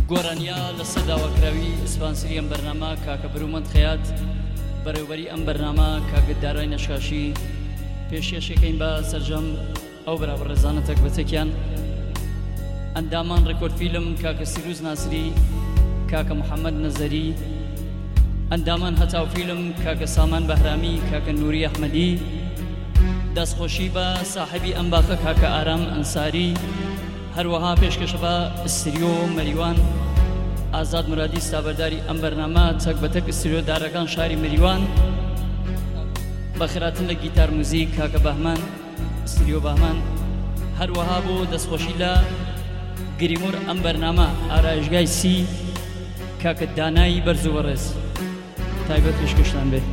گۆرانیا لە سەداواکراوی سپانسری ئەم بەرنامە کاکە برومەند خەیات بەڕێوەبەری ئەم بەرنامە کاکە دارای نەشاشی پێشکەشەکەین بە سەرجەم ئەو بەراورد ڕێزانە تەکبەتەکیان ئەندامان ڕێکۆرد فیلم کاکە سیروز ناسری کاکە محەممەد نەزەری ئەندامان هەتاو فیلم کاکە سامان بەهرامی کاکە نووری ئەحمەدی دەستخۆشی بە ساحبی ئەم باخە کاکە ئارام ئەنساری هەروەها پێشکەشە بە ئستریۆ مەریوان ئازاد مرادی ستابەرداری ئەم بەرنامە تەک بە تەک ئستریۆ دارەکان شاری مەریوان بەخێراتن لە گیتار موزیک کاکە بەهمان ئستریۆ بەهمان هەروەها بۆ دەستخۆشی لە گریمۆر ئەم بەرنامە ئارایشگای سی کاکە دانایی بەرز و بەڕێز تایبەت پێشکەشتان بێت.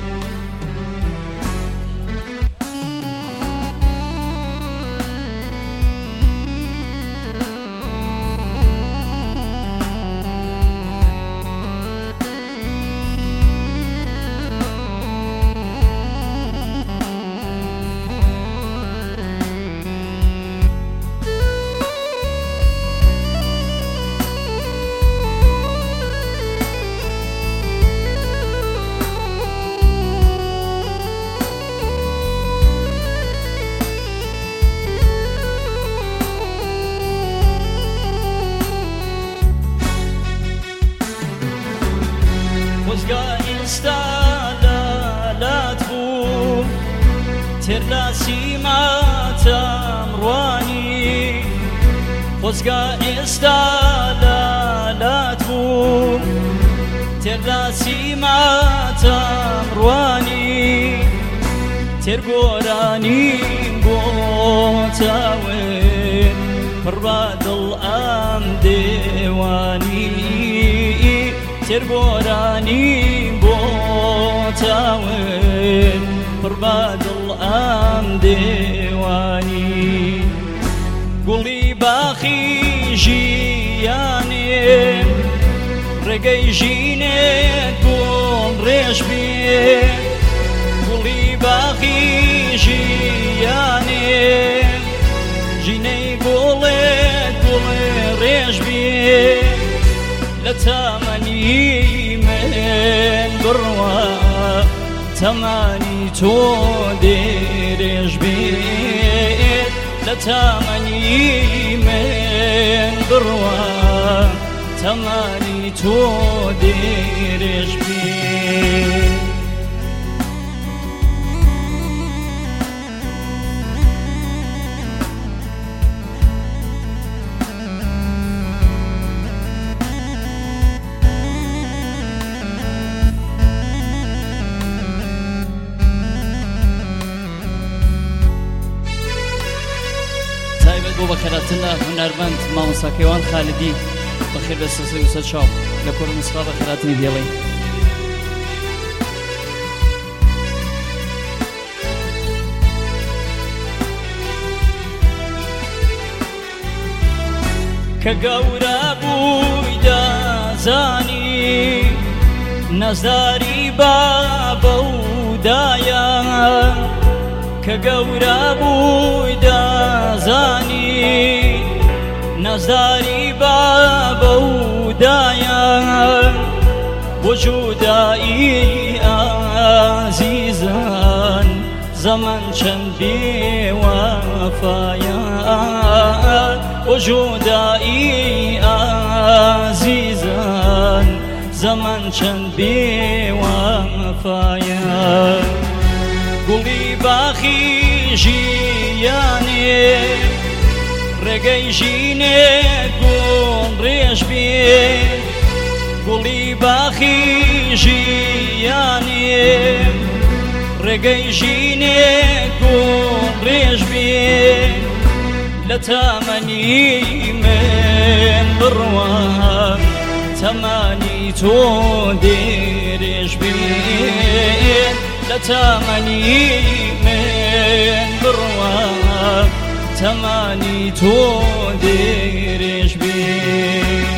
خۆزگا ئێستا لالات بوو تێرلاسی ماتەم ڕوانی تێرگۆرانیم بۆ تاوێن پڕبا دڵ ئەم دێوانی تێرگۆرانیم بۆ تاوێن پڕبا دڵ ئەم دێوانی گوڵی باخی ژیانێ ڕێگەی ژینێت گوڵ ڕێژ بێ گوڵی باخی ژیانێ ژینەی گوڵێت گوڵێ ڕێژ بێ لە تامەنی من بڕوا تەمانی تۆ دێرێژ بێت لە تامەنی من بڕوا تەمانی تۆ دێرێژ بێت. بۆ بەخێراتن لە هونەرمەند مامۆستاکەیوان خالدی بەخێر بە سەسەی وسە چاو لە کۆڕ مسفا بەخێراتنی دێڵێ کە گەورە بووی دەزانی نەزداری بابە و دایە کە گەورە بووی دەزانی نەزداری بابە و دایە بۆ جودایی ئازیزان زەمان چەند بێوەفایە بۆ جودایی ئازیزان زەمان چەند بێوەفایە گوڵی باخی ژیانێ ڕێگەی ژینێت گوڵ ڕێژ بێ گوڵی باخی ژیانێ ڕێگەی ژینێت گوڵ ڕێژ بێ لە تامەنی من بڕوا تەمانی تۆ دێرێژ بێت لە تامەنی من بڕوا تەمانی تۆ دێرێژ بێت.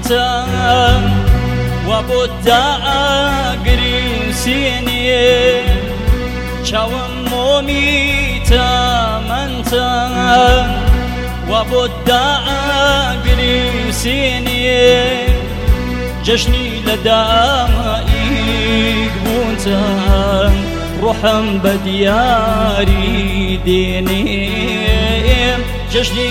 تمانتا وبدا أقريسيني شاوم مومي تمانتا وبدا أقريسيني جشني لدائك بونتا روحم بدياري ديني جشني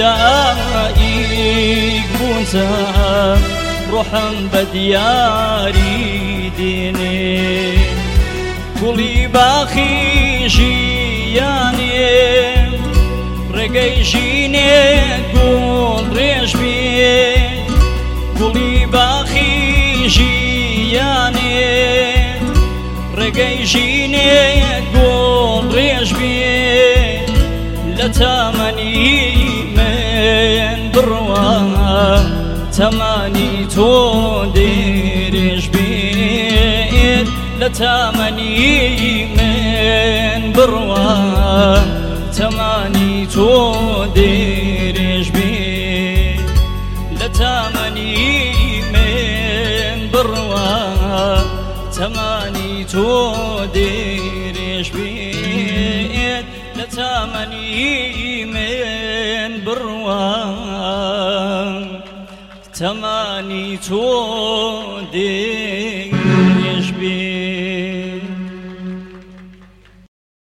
لدائك بونتا روحم بدياري ديني كلي باخي جياني رقي جيني قول ريش بي كلي باخي جياني رقي جيني قول ريش بي لتمني من بروا تماني توديرش بيت لتمني من بروا تماني توديرش بيت لتمني من بروا تماني توديرش بيت لتمني من بروا تماني توديرش